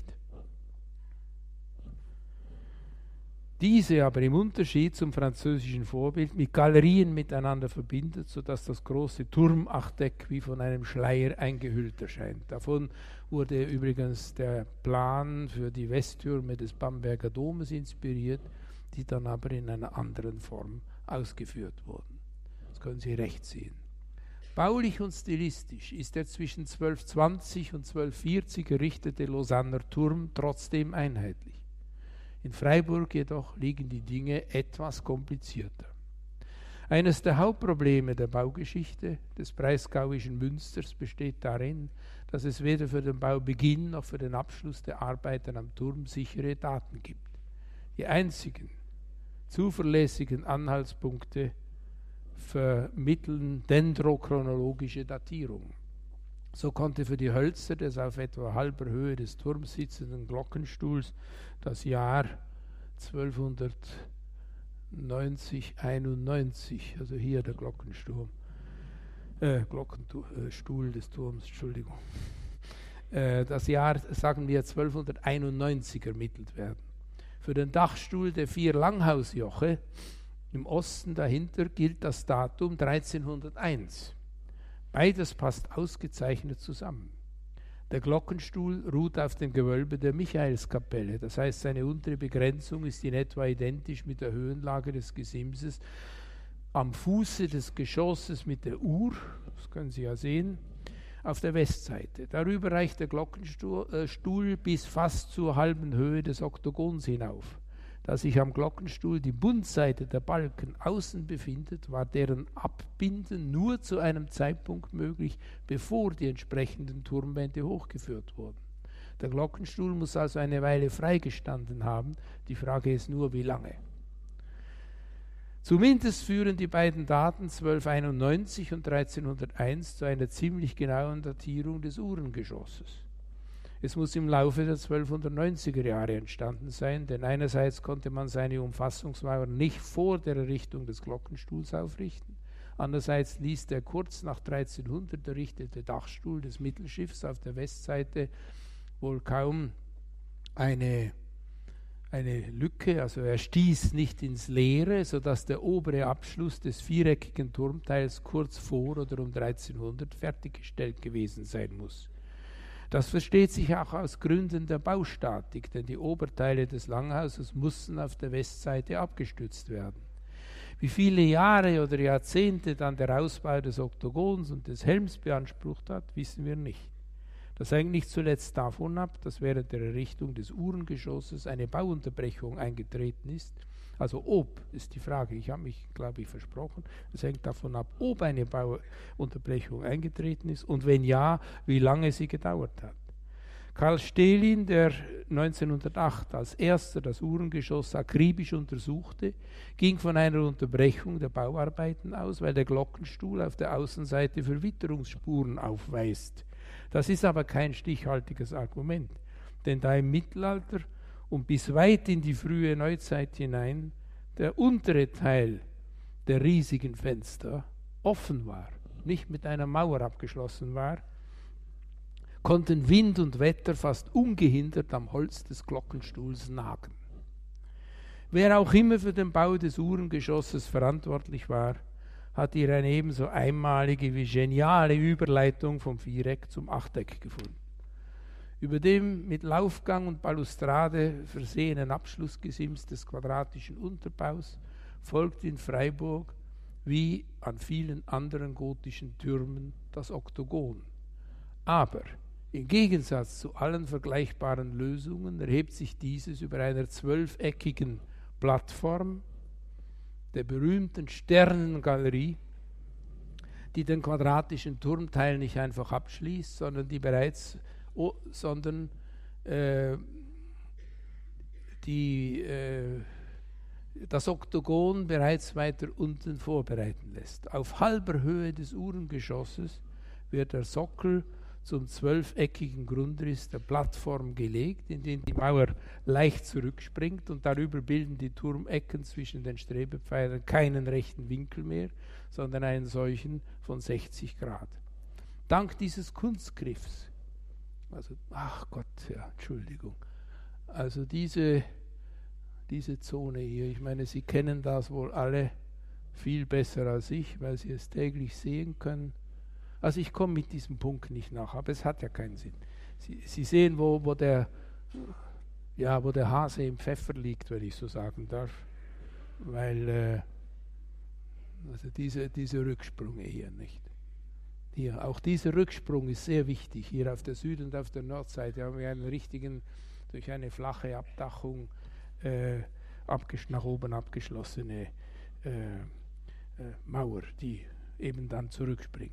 Diese aber im Unterschied zum französischen Vorbild mit Galerien miteinander verbindet, sodass das große Turmachteck wie von einem Schleier eingehüllt erscheint. Davon wurde übrigens der Plan für die Westtürme des Bamberger Domes inspiriert, die dann aber in einer anderen Form ausgeführt wurden. Das können Sie recht sehen. Baulich und stilistisch ist der zwischen 1220 und 1240 errichtete Lausanner Turm trotzdem einheitlich. In Freiburg jedoch liegen die Dinge etwas komplizierter. Eines der Hauptprobleme der Baugeschichte des breisgauischen Münsters besteht darin, dass es weder für den Baubeginn noch für den Abschluss der Arbeiten am Turm sichere Daten gibt. Die einzigen zuverlässigen Anhaltspunkte vermitteln dendrochronologische Datierung. So konnte für die Hölzer des auf etwa halber Höhe des Turms sitzenden Glockenstuhls das Jahr 1290/91, also hier der Glockenstuhl des Turms, Entschuldigung, das Jahr, sagen wir, 1291 ermittelt werden. Für den Dachstuhl der 4 Langhausjoche im Osten dahinter gilt das Datum 1301. Beides passt ausgezeichnet zusammen. Der Glockenstuhl ruht auf dem Gewölbe der Michaelskapelle, das heißt, seine untere Begrenzung ist in etwa identisch mit der Höhenlage des Gesimses am Fuße des Geschosses mit der Uhr, das können Sie ja sehen, auf der Westseite. Darüber reicht der Glockenstuhl bis fast zur halben Höhe des Oktogons hinauf. Da sich am Glockenstuhl die Bundseite der Balken außen befindet, war deren Abbinden nur zu einem Zeitpunkt möglich, bevor die entsprechenden Turmwände hochgeführt wurden. Der Glockenstuhl muss also eine Weile freigestanden haben. Die Frage ist nur, wie lange. Zumindest führen die beiden Daten 1291 und 1301 zu einer ziemlich genauen Datierung des Uhrengeschosses. Es muss im Laufe der 1290er Jahre entstanden sein, denn einerseits konnte man seine Umfassungsmauern nicht vor der Errichtung des Glockenstuhls aufrichten, Andererseits ließ der kurz nach 1300 errichtete Dachstuhl des Mittelschiffs auf der Westseite wohl kaum eine Lücke, also er stieß nicht ins Leere, sodass der obere Abschluss des viereckigen Turmteils kurz vor oder um 1300 fertiggestellt gewesen sein muss. Das versteht sich auch aus Gründen der Baustatik, denn die Oberteile des Langhauses mussten auf der Westseite abgestützt werden. Wie viele Jahre oder Jahrzehnte dann der Ausbau des Oktogons und des Helms beansprucht hat, wissen wir nicht. Das hängt nicht zuletzt davon ab, dass während der Errichtung des Uhrengeschosses eine Bauunterbrechung eingetreten ist. Also ob, ist die Frage. Ich habe mich, glaube ich, versprochen. Es hängt davon ab, ob eine Bauunterbrechung eingetreten ist und wenn ja, wie lange sie gedauert hat. Karl Stehlin, der 1908 als erster das Uhrengeschoss akribisch untersuchte, ging von einer Unterbrechung der Bauarbeiten aus, weil der Glockenstuhl auf der Außenseite Verwitterungsspuren aufweist. Das ist aber kein stichhaltiges Argument, denn da im Mittelalter und bis weit in die frühe Neuzeit hinein der untere Teil der riesigen Fenster offen war, nicht mit einer Mauer abgeschlossen war, konnten Wind und Wetter fast ungehindert am Holz des Glockenstuhls nagen. Wer auch immer für den Bau des Uhrengeschosses verantwortlich war, hat hier eine ebenso einmalige wie geniale Überleitung vom Viereck zum Achteck gefunden. Über dem mit Laufgang und Balustrade versehenen Abschlussgesims des quadratischen Unterbaus folgt in Freiburg, wie an vielen anderen gotischen Türmen, das Oktogon. Aber im Gegensatz zu allen vergleichbaren Lösungen erhebt sich dieses über einer 12-eckigen Plattform, der berühmten Sternengalerie, die den quadratischen Turmteil nicht einfach abschließt, sondern die bereits das Oktogon bereits weiter unten vorbereiten lässt. Auf halber Höhe des Uhrengeschosses wird der Sockel zum 12-eckigen Grundriss der Plattform gelegt, in den die Mauer leicht zurückspringt und darüber bilden die Turmecken zwischen den Strebepfeilern keinen rechten Winkel mehr, sondern einen solchen von 60 Grad. Dank dieses Kunstgriffs, also diese Zone hier, ich meine, Sie kennen das wohl alle viel besser als ich, weil Sie es täglich sehen können. Also ich komme mit diesem Punkt nicht nach, aber es hat ja keinen Sinn. Sie sehen, wo der Hase im Pfeffer liegt, wenn ich so sagen darf, weil also diese Rücksprünge hier nicht. Hier, auch dieser Rücksprung ist sehr wichtig. Hier auf der Süd- und auf der Nordseite haben wir einen richtigen, durch eine flache Abdachung nach oben abgeschlossene Mauer, die eben dann zurückspringt.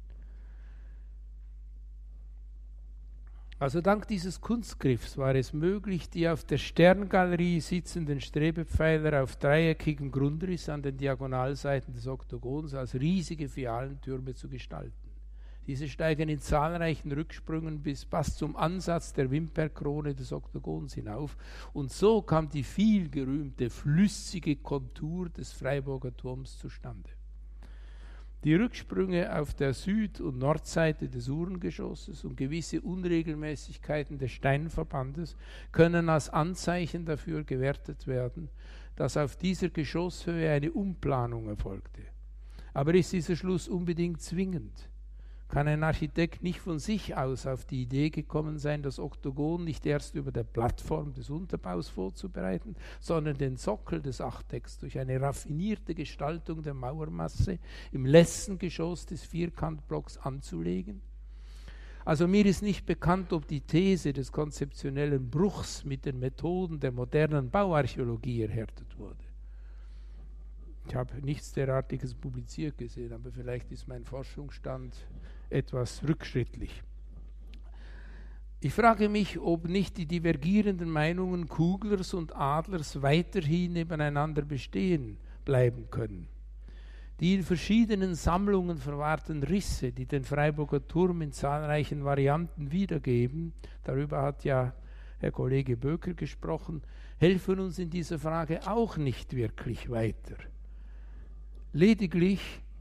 Also dank dieses Kunstgriffs war es möglich, die auf der Sterngalerie sitzenden Strebepfeiler auf dreieckigem Grundriss an den Diagonalseiten des Oktogons als riesige Fialentürme zu gestalten. Diese steigen in zahlreichen Rücksprüngen bis fast zum Ansatz der Wimperkrone des Oktogons hinauf und so kam die vielgerühmte flüssige Kontur des Freiburger Turms zustande. Die Rücksprünge auf der Süd- und Nordseite des Uhrengeschosses und gewisse Unregelmäßigkeiten des Steinverbandes können als Anzeichen dafür gewertet werden, dass auf dieser Geschosshöhe eine Umplanung erfolgte. Aber ist dieser Schluss unbedingt zwingend? Kann ein Architekt nicht von sich aus auf die Idee gekommen sein, das Oktogon nicht erst über der Plattform des Unterbaus vorzubereiten, sondern den Sockel des Achtecks durch eine raffinierte Gestaltung der Mauermasse im letzten Geschoss des Vierkantblocks anzulegen? Also mir ist nicht bekannt, ob die These des konzeptionellen Bruchs mit den Methoden der modernen Bauarchäologie erhärtet wurde. Ich habe nichts derartiges publiziert gesehen, aber vielleicht ist mein Forschungsstand etwas rückschrittlich. Ich frage mich, ob nicht die divergierenden Meinungen Kuglers und Adlers weiterhin nebeneinander bestehen bleiben können. Die in verschiedenen Sammlungen verwahrten Risse, die den Freiburger Turm in zahlreichen Varianten wiedergeben, darüber hat ja Herr Kollege Böker gesprochen, helfen uns in dieser Frage auch nicht wirklich weiter. Lediglich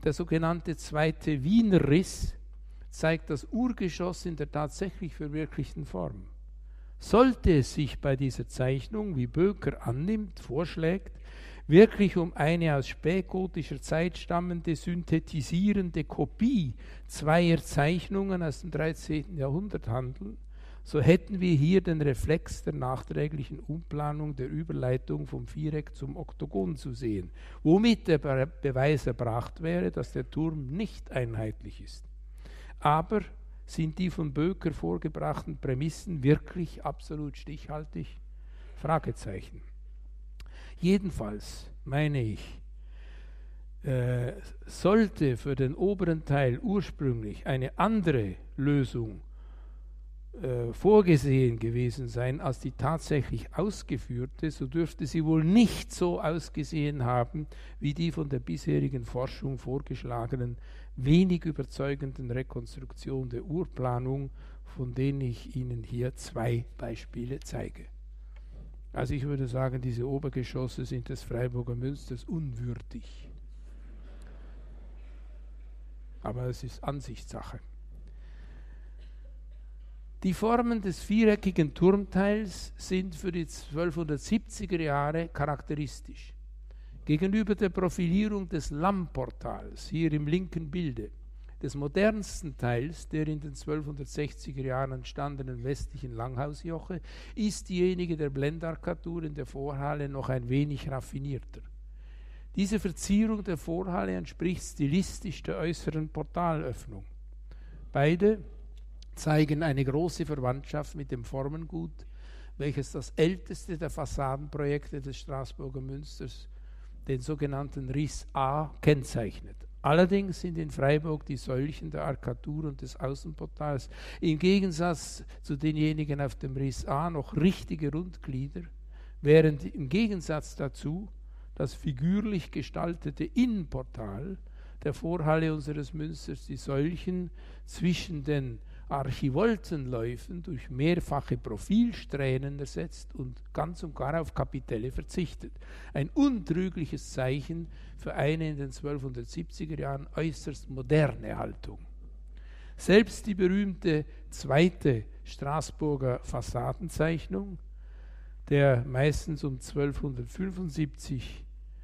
Der sogenannte zweite Wiener Riss zeigt das Urgeschoss in der tatsächlich verwirklichten Form. Sollte es sich bei dieser Zeichnung, wie Böker annimmt, vorschlägt, wirklich um eine aus spätgotischer Zeit stammende, synthetisierende Kopie zweier Zeichnungen aus dem 13. Jahrhundert handeln, so hätten wir hier den Reflex der nachträglichen Umplanung der Überleitung vom Viereck zum Oktogon zu sehen, womit der Beweis erbracht wäre, dass der Turm nicht einheitlich ist. Aber sind die von Böker vorgebrachten Prämissen wirklich absolut stichhaltig? Fragezeichen. Jedenfalls meine ich, sollte für den oberen Teil ursprünglich eine andere Lösung vorgesehen gewesen sein als die tatsächlich ausgeführte, so dürfte sie wohl nicht so ausgesehen haben, wie die von der bisherigen Forschung vorgeschlagenen, wenig überzeugenden Rekonstruktion der Urplanung, von denen ich Ihnen hier 2 Beispiele zeige. Also ich würde sagen, diese Obergeschosse sind des Freiburger Münsters unwürdig. Aber es ist Ansichtssache. Die Formen des viereckigen Turmteils sind für die 1270er Jahre charakteristisch. Gegenüber der Profilierung des Lammportals, hier im linken Bilde, des modernsten Teils der in den 1260er Jahren entstandenen westlichen Langhausjoche, ist diejenige der Blendarkatur in der Vorhalle noch ein wenig raffinierter. Diese Verzierung der Vorhalle entspricht stilistisch der äußeren Portalöffnung. Beide zeigen eine große Verwandtschaft mit dem Formengut, welches das älteste der Fassadenprojekte des Straßburger Münsters, den sogenannten Riss A, kennzeichnet. Allerdings sind in Freiburg die Säulchen der Arkatur und des Außenportals im Gegensatz zu denjenigen auf dem Riss A noch richtige Rundglieder, während im Gegensatz dazu das figürlich gestaltete Innenportal der Vorhalle unseres Münsters die Säulchen zwischen den Archivoltenläufen durch mehrfache Profilsträhnen ersetzt und ganz und gar auf Kapitelle verzichtet. Ein untrügliches Zeichen für eine in den 1270er Jahren äußerst moderne Haltung. Selbst die berühmte zweite Straßburger Fassadenzeichnung, der meistens um 1275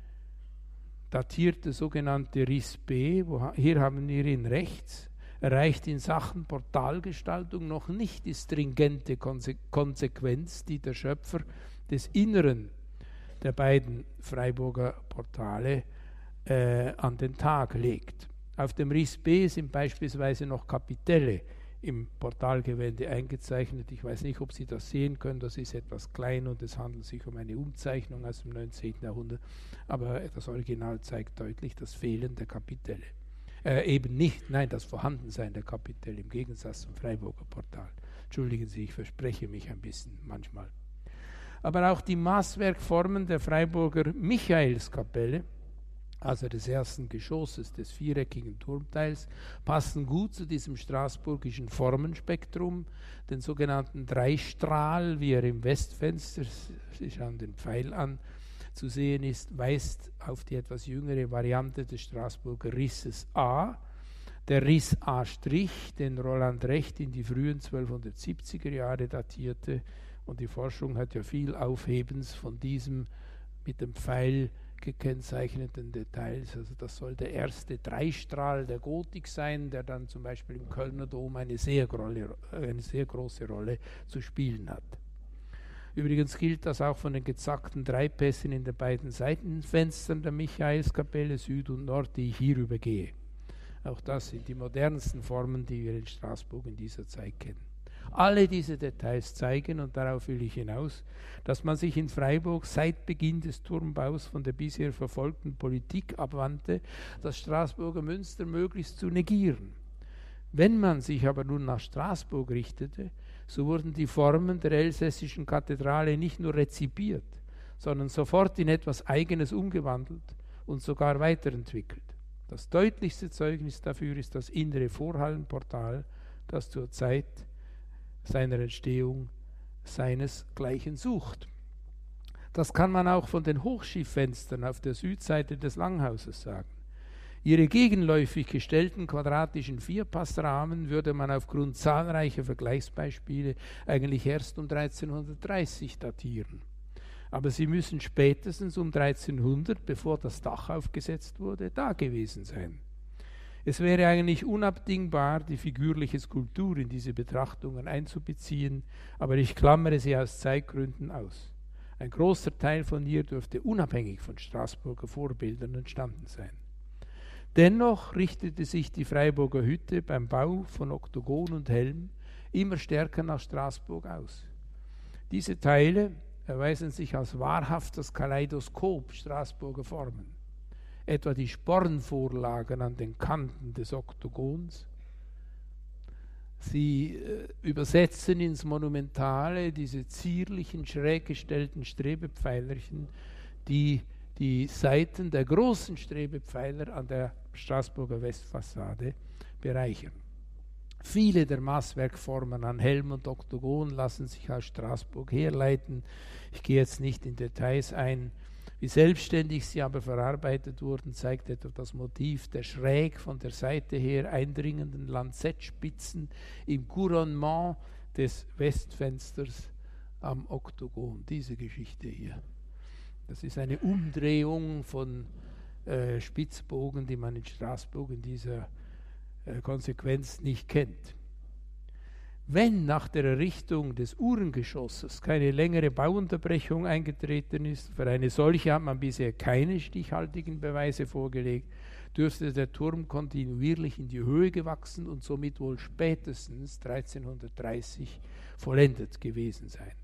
datierte sogenannte Riss B, hier haben wir ihn rechts, erreicht in Sachen Portalgestaltung noch nicht die stringente Konsequenz, die der Schöpfer des Inneren der beiden Freiburger Portale an den Tag legt. Auf dem Riss B sind beispielsweise noch Kapitelle im Portalgewände eingezeichnet. Ich weiß nicht, ob Sie das sehen können, das ist etwas klein und es handelt sich um eine Umzeichnung aus dem 19. Jahrhundert, aber das Original zeigt deutlich das Fehlen der Kapitelle. Eben nicht, nein, das Vorhandensein der Kapitelle im Gegensatz zum Freiburger Portal. Entschuldigen Sie, ich verspreche mich ein bisschen manchmal. Aber auch die Maßwerkformen der Freiburger Michaelskapelle, also des ersten Geschosses des viereckigen Turmteils, passen gut zu diesem straßburgischen Formenspektrum, den sogenannten Dreistrahl, wie er im Westfenster, Sie schauen den Pfeil an, zu sehen ist, weist auf die etwas jüngere Variante des Straßburger Risses A. Der Riss A', den Roland Recht in die frühen 1270er Jahre datierte, und die Forschung hat ja viel Aufhebens von diesem mit dem Pfeil gekennzeichneten Details. Also das soll der erste Dreistrahl der Gotik sein, der dann zum Beispiel im Kölner Dom eine sehr große Rolle zu spielen hat. Übrigens gilt das auch von den gezackten Dreipässen in den beiden Seitenfenstern der Michaelskapelle Süd und Nord, die ich hier übergehe. Auch das sind die modernsten Formen, die wir in Straßburg in dieser Zeit kennen. Alle diese Details zeigen, und darauf will ich hinaus, dass man sich in Freiburg seit Beginn des Turmbaus von der bisher verfolgten Politik abwandte, das Straßburger Münster möglichst zu negieren. Wenn man sich aber nun nach Straßburg richtete, so wurden die Formen der elsässischen Kathedrale nicht nur rezipiert, sondern sofort in etwas Eigenes umgewandelt und sogar weiterentwickelt. Das deutlichste Zeugnis dafür ist das innere Vorhallenportal, das zur Zeit seiner Entstehung seinesgleichen sucht. Das kann man auch von den Hochschieffenstern auf der Südseite des Langhauses sagen. Ihre gegenläufig gestellten quadratischen Vierpassrahmen würde man aufgrund zahlreicher Vergleichsbeispiele eigentlich erst um 1330 datieren. Aber sie müssen spätestens um 1300, bevor das Dach aufgesetzt wurde, da gewesen sein. Es wäre eigentlich unabdingbar, die figürliche Skulptur in diese Betrachtungen einzubeziehen, aber ich klammere sie aus Zeitgründen aus. Ein großer Teil von ihr dürfte unabhängig von Straßburger Vorbildern entstanden sein. Dennoch richtete sich die Freiburger Hütte beim Bau von Oktogon und Helm immer stärker nach Straßburg aus. Diese Teile erweisen sich als wahrhaftes Kaleidoskop Straßburger Formen. Etwa die Spornvorlagen an den Kanten des Oktogons. Sie übersetzen ins Monumentale diese zierlichen, schräg gestellten Strebepfeilerchen, die die Seiten der großen Strebepfeiler an der Straßburger Westfassade bereichern. Viele der Maßwerkformen an Helm und Oktogon lassen sich aus Straßburg herleiten. Ich gehe jetzt nicht in Details ein. Wie selbstständig sie aber verarbeitet wurden, zeigt etwa das Motiv der schräg von der Seite her eindringenden Lanzettspitzen im Couronnement des Westfensters am Oktogon. Diese Geschichte hier. Das ist eine Umdrehung von Spitzbogen, die man in Straßburg in dieser Konsequenz nicht kennt. Wenn nach der Errichtung des Uhrengeschosses keine längere Bauunterbrechung eingetreten ist, für eine solche hat man bisher keine stichhaltigen Beweise vorgelegt, dürfte der Turm kontinuierlich in die Höhe gewachsen und somit wohl spätestens 1330 vollendet gewesen sein.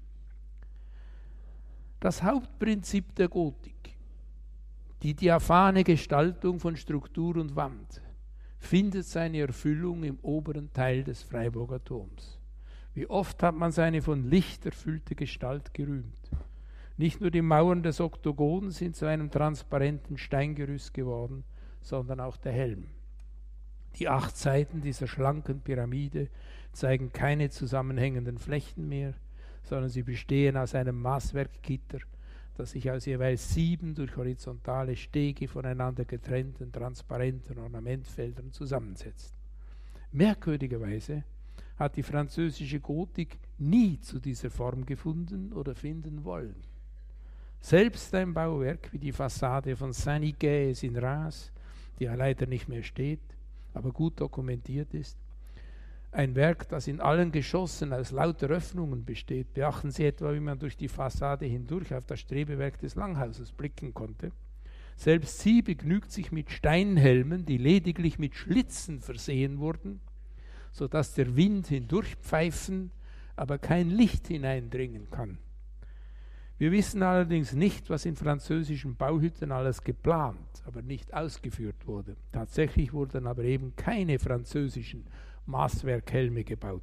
Das Hauptprinzip der Gotik, die diaphane Gestaltung von Struktur und Wand, findet seine Erfüllung im oberen Teil des Freiburger Turms. Wie oft hat man seine von Licht erfüllte Gestalt gerühmt. Nicht nur die Mauern des Oktogons sind zu einem transparenten Steingerüst geworden, sondern auch der Helm. Die 8 Seiten dieser schlanken Pyramide zeigen keine zusammenhängenden Flächen mehr, sondern sie bestehen aus einem Maßwerkgitter, das sich aus jeweils 7 durch horizontale Stege voneinander getrennten, transparenten Ornamentfeldern zusammensetzt. Merkwürdigerweise hat die französische Gotik nie zu dieser Form gefunden oder finden wollen. Selbst ein Bauwerk wie die Fassade von Saint-Nicaise in Reims, die ja leider nicht mehr steht, aber gut dokumentiert ist, ein Werk, das in allen Geschossen aus lauter Öffnungen besteht. Beachten Sie etwa, wie man durch die Fassade hindurch auf das Strebwerk des Langhauses blicken konnte. Selbst sie begnügt sich mit Steinhelmen, die lediglich mit Schlitzen versehen wurden, sodass der Wind hindurchpfeifen, aber kein Licht hineindringen kann. Wir wissen allerdings nicht, was in französischen Bauhütten alles geplant, aber nicht ausgeführt wurde. Tatsächlich wurden aber eben keine französischen Maßwerkhelme gebaut.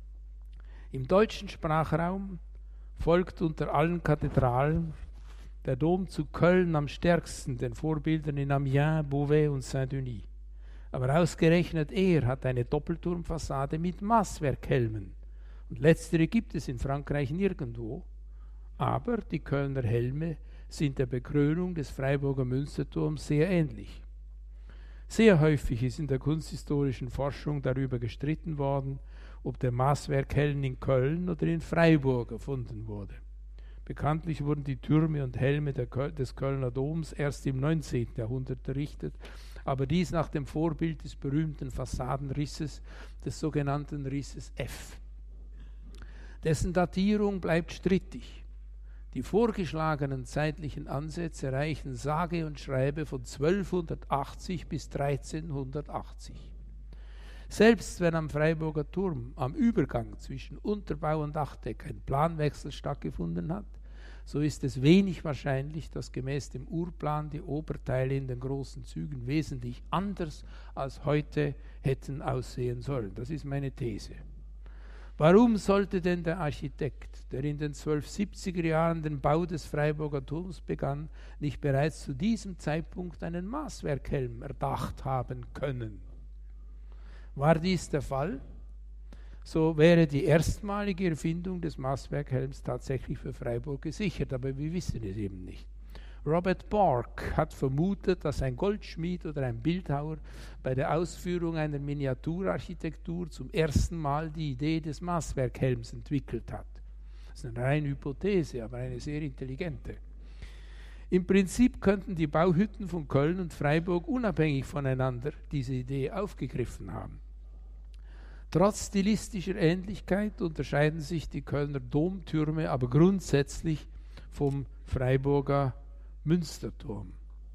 Im deutschen Sprachraum folgt unter allen Kathedralen der Dom zu Köln am stärksten den Vorbildern in Amiens, Beauvais und Saint-Denis. Aber ausgerechnet er hat eine Doppelturmfassade mit Maßwerkhelmen. Und letztere gibt es in Frankreich nirgendwo. Aber die Kölner Helme sind der Bekrönung des Freiburger Münsterturms sehr ähnlich. Sehr häufig ist in der kunsthistorischen Forschung darüber gestritten worden, ob der Maßwerkhelm in Köln oder in Freiburg erfunden wurde. Bekanntlich wurden die Türme und Helme des Kölner Doms erst im 19. Jahrhundert errichtet, aber dies nach dem Vorbild des berühmten Fassadenrisses, des sogenannten Risses F. Dessen Datierung bleibt strittig. Die vorgeschlagenen zeitlichen Ansätze reichen sage und schreibe von 1280 bis 1380. Selbst wenn am Freiburger Turm am Übergang zwischen Unterbau und Dachdeck ein Planwechsel stattgefunden hat, so ist es wenig wahrscheinlich, dass gemäß dem Urplan die Oberteile in den großen Zügen wesentlich anders als heute hätten aussehen sollen. Das ist meine These. Warum sollte denn der Architekt, der in den 1270er Jahren den Bau des Freiburger Turms begann, nicht bereits zu diesem Zeitpunkt einen Maßwerkhelm erdacht haben können? War dies der Fall? So wäre die erstmalige Erfindung des Maßwerkhelms tatsächlich für Freiburg gesichert, aber wir wissen es eben nicht. Robert Bork hat vermutet, dass ein Goldschmied oder ein Bildhauer bei der Ausführung einer Miniaturarchitektur zum ersten Mal die Idee des Maßwerkhelms entwickelt hat. Das ist eine reine Hypothese, aber eine sehr intelligente. Im Prinzip könnten die Bauhütten von Köln und Freiburg unabhängig voneinander diese Idee aufgegriffen haben. Trotz stilistischer Ähnlichkeit unterscheiden sich die Kölner Domtürme aber grundsätzlich vom Freiburger Münsterturm.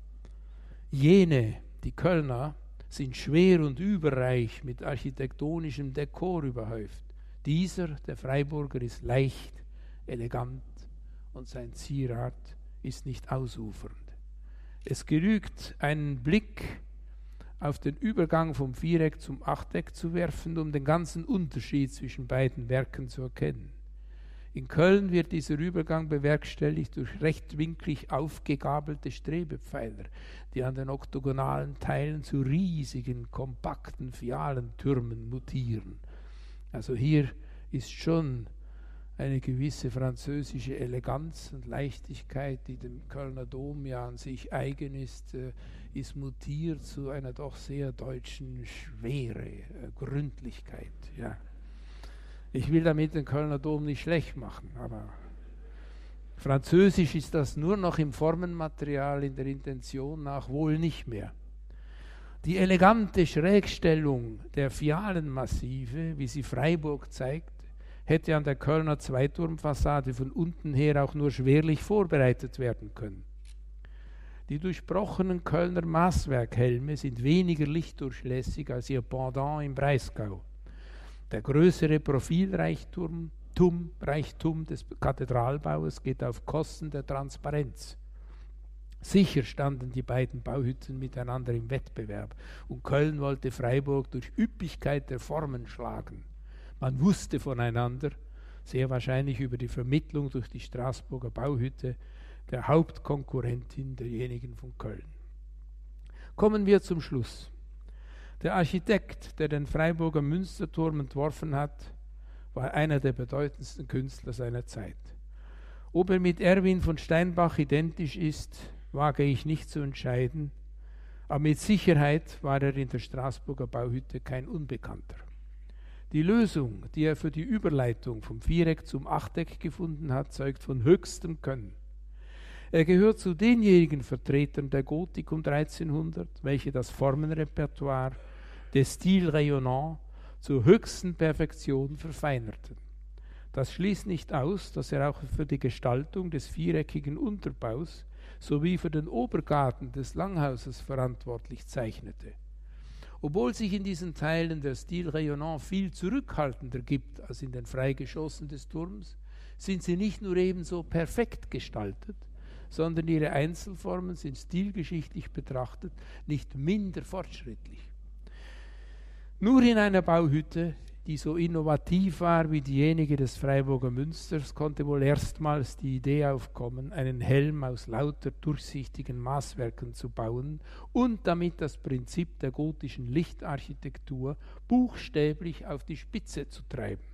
Jene, die Kölner, sind schwer und überreich mit architektonischem Dekor überhäuft. Dieser, der Freiburger, ist leicht, elegant und sein Zierart ist nicht ausufernd. Es genügt, einen Blick auf den Übergang vom Viereck zum Achteck zu werfen, um den ganzen Unterschied zwischen beiden Werken zu erkennen. In Köln wird dieser Übergang bewerkstelligt durch rechtwinklig aufgegabelte Strebepfeiler, die an den oktogonalen Teilen zu riesigen, kompakten Fialentürmen mutieren. Also hier ist schon eine gewisse französische Eleganz und Leichtigkeit, die dem Kölner Dom ja an sich eigen ist mutiert zu einer doch sehr deutschen Schwere, Gründlichkeit. Ja. Ich will damit den Kölner Dom nicht schlecht machen, aber französisch ist das nur noch im Formenmaterial, in der Intention nach wohl nicht mehr. Die elegante Schrägstellung der Fialenmassive, wie sie Freiburg zeigt, hätte an der Kölner Zweiturmfassade von unten her auch nur schwerlich vorbereitet werden können. Die durchbrochenen Kölner Maßwerkhelme sind weniger lichtdurchlässig als ihr Pendant im Breisgau. Der größere Profilreichtum des Kathedralbaues geht auf Kosten der Transparenz. Sicher standen die beiden Bauhütten miteinander im Wettbewerb und Köln wollte Freiburg durch Üppigkeit der Formen schlagen. Man wusste voneinander, sehr wahrscheinlich über die Vermittlung durch die Straßburger Bauhütte, der Hauptkonkurrentin derjenigen von Köln. Kommen wir zum Schluss. Der Architekt, der den Freiburger Münsterturm entworfen hat, war einer der bedeutendsten Künstler seiner Zeit. Ob er mit Erwin von Steinbach identisch ist, wage ich nicht zu entscheiden, aber mit Sicherheit war er in der Straßburger Bauhütte kein Unbekannter. Die Lösung, die er für die Überleitung vom Viereck zum Achteck gefunden hat, zeugt von höchstem Können. Er gehört zu denjenigen Vertretern der Gotik um 1300, welche das Formenrepertoire des Style rayonnant zur höchsten Perfektion verfeinerten. Das schließt nicht aus, dass er auch für die Gestaltung des viereckigen Unterbaus sowie für den Obergarten des Langhauses verantwortlich zeichnete. Obwohl sich in diesen Teilen der Style rayonnant viel zurückhaltender gibt als in den Freigeschossen des Turms, sind sie nicht nur ebenso perfekt gestaltet, sondern ihre Einzelformen sind stilgeschichtlich betrachtet nicht minder fortschrittlich. Nur in einer Bauhütte, die so innovativ war wie diejenige des Freiburger Münsters, konnte wohl erstmals die Idee aufkommen, einen Helm aus lauter durchsichtigen Maßwerken zu bauen und damit das Prinzip der gotischen Lichtarchitektur buchstäblich auf die Spitze zu treiben.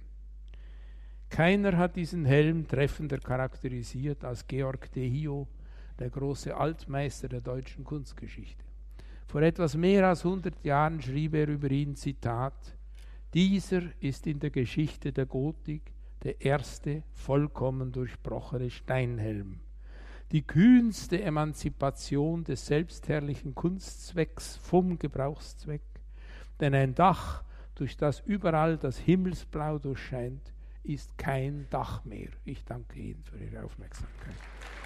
Keiner hat diesen Helm treffender charakterisiert als Georg Dehio, der große Altmeister der deutschen Kunstgeschichte. Vor etwas mehr als 100 Jahren schrieb er über ihn, Zitat, dieser ist in der Geschichte der Gotik der erste vollkommen durchbrochene Steinhelm. Die kühnste Emanzipation des selbstherrlichen Kunstzwecks vom Gebrauchszweck, denn ein Dach, durch das überall das Himmelsblau durchscheint, ist kein Dach mehr. Ich danke Ihnen für Ihre Aufmerksamkeit.